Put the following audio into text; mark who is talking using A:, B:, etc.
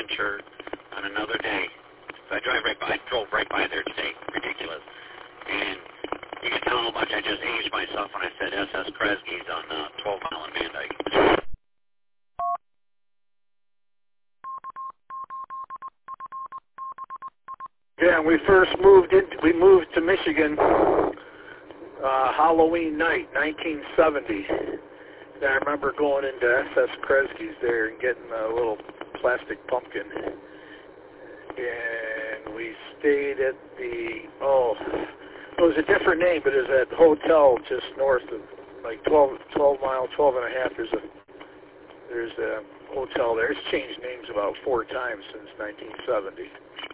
A: adventure on another day. So I drove right by there today. Ridiculous. And you can tell how much I just aged myself when I said SS Kresge's on 12 Mile and Van Dyke.
B: Yeah, we moved to Michigan Halloween night, 1970. And I remember going into SS Kresge's there and getting a little plastic pumpkin. And we stayed at it was a different name, but it was at hotel just north of, like 12 miles, 12 and a half. There's a hotel there. It's changed names about 4 times since 1970.